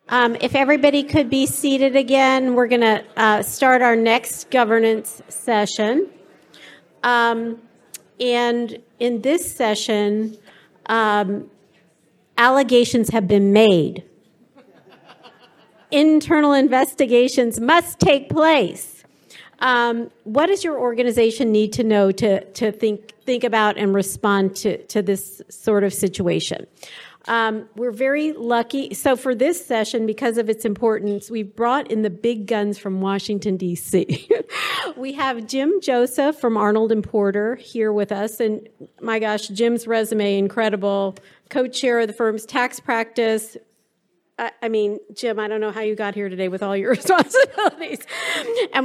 If everybody could be seated again, we're going to start our next governance session. And in this session, allegations have been made. Internal investigations must take place. What does your organization need to know to think about and respond to this sort of situation? We're very lucky. So for this session, because of its importance, we've brought in the big guns from Washington, D.C. We have Jim Joseph from Arnold and Porter here with us. And my gosh, Jim's resume, incredible. Co-chair of the firm's tax practice. I mean, Jim, I don't know how you got here today with all your responsibilities. And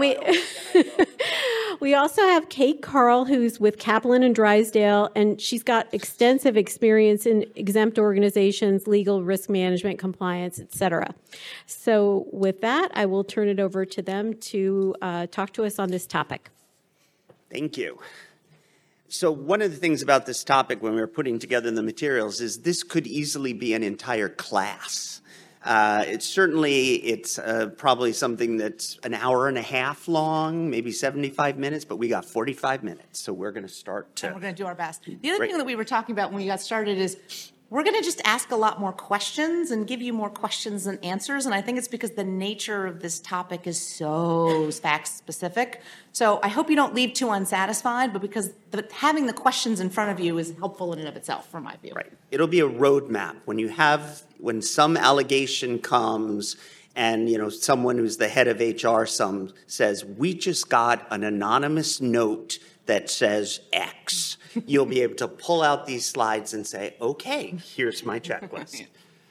we also have Kate Carl, who's with Kaplan and Drysdale, and she's got extensive experience in exempt organizations, legal, risk management, compliance, et cetera. So with that, I will turn it over to them to talk to us on this topic. Thank you. So one of the things about this topic when we were putting together the materials is this could easily be an entire class. It's probably something that's an hour and a half long, maybe 75 minutes, but we got 45 minutes. So we're going to start. And we're going to do our best. The other thing that we were talking about when we got started is we're going to just ask a lot more questions and give you more questions than answers. And I think it's because the nature of this topic is so fact specific. So I hope you don't leave too unsatisfied, but because having the questions in front of you is helpful in and of itself, from my view. Right. It'll be a roadmap. When some allegation comes and, someone who's the head of HR says, we just got an anonymous note that says X, you'll be able to pull out these slides and say, okay, here's my checklist.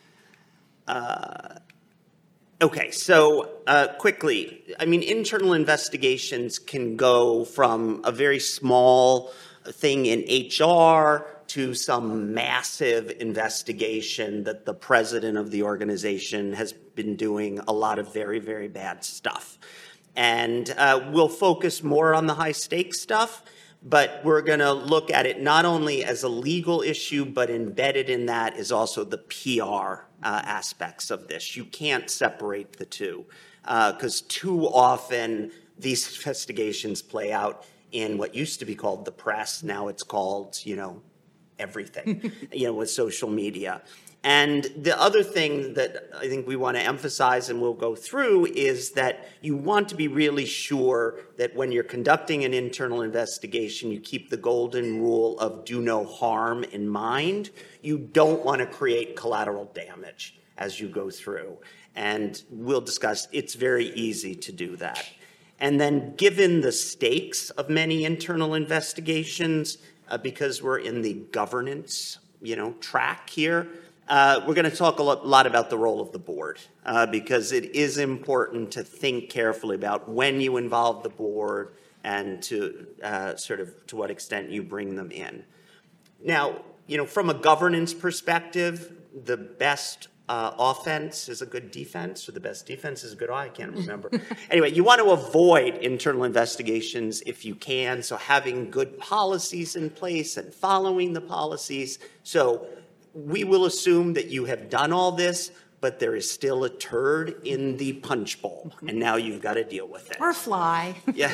Quickly, internal investigations can go from a very small thing in HR to some massive investigation that the president of the organization has been doing a lot of very, very bad stuff. And we'll focus more on the high stakes stuff, but we're going to look at it not only as a legal issue, but embedded in that is also the PR aspects of this. You can't separate the two because too often these investigations play out in what used to be called the press. Now it's called, everything, with social media. And the other thing that I think we want to emphasize and we'll go through is that you want to be really sure that when you're conducting an internal investigation, you keep the golden rule of do no harm in mind. You don't want to create collateral damage as you go through. And we'll discuss it's very easy to do that. And then given the stakes of many internal investigations, because we're in the governance, track here, we're going to talk a lot about the role of the board because it is important to think carefully about when you involve the board and to to what extent you bring them in. Now, from a governance perspective, the best offense is a good defense, or the best defense is a good, I can't remember. Anyway, you want to avoid internal investigations if you can, so having good policies in place and following the policies. So we will assume that you have done all this, but there is still a turd in the punch bowl, and now you've got to deal with it. Or a fly. Yeah.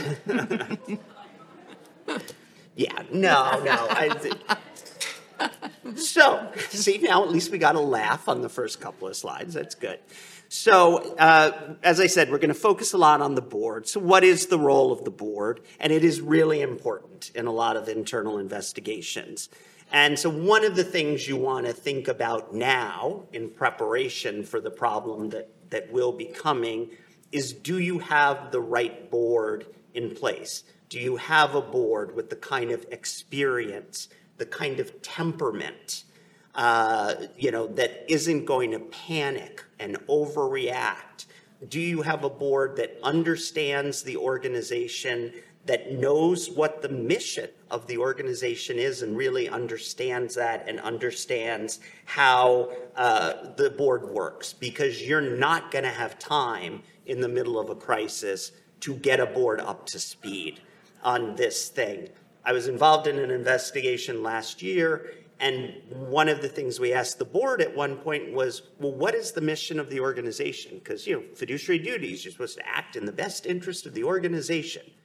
No. So, see, now at least we got a laugh on the first couple of slides. That's good. So, as I said, we're going to focus a lot on the board. So what is the role of the board? And it is really important in a lot of internal investigations. And so one of the things you want to think about now in preparation for the problem that will be coming is, do you have the right board in place? Do you have a board with the kind of experience, the kind of temperament, that isn't going to panic and overreact? Do you have a board that understands the organization, that knows what the mission of the organization is and really understands that and understands how the board works? Because you're not going to have time in the middle of a crisis to get a board up to speed on this thing. I was involved in an investigation last year, And one of the things we asked the board at one point was, well, what is the mission of the organization? Because, fiduciary duties, you're supposed to act in the best interest of the organization.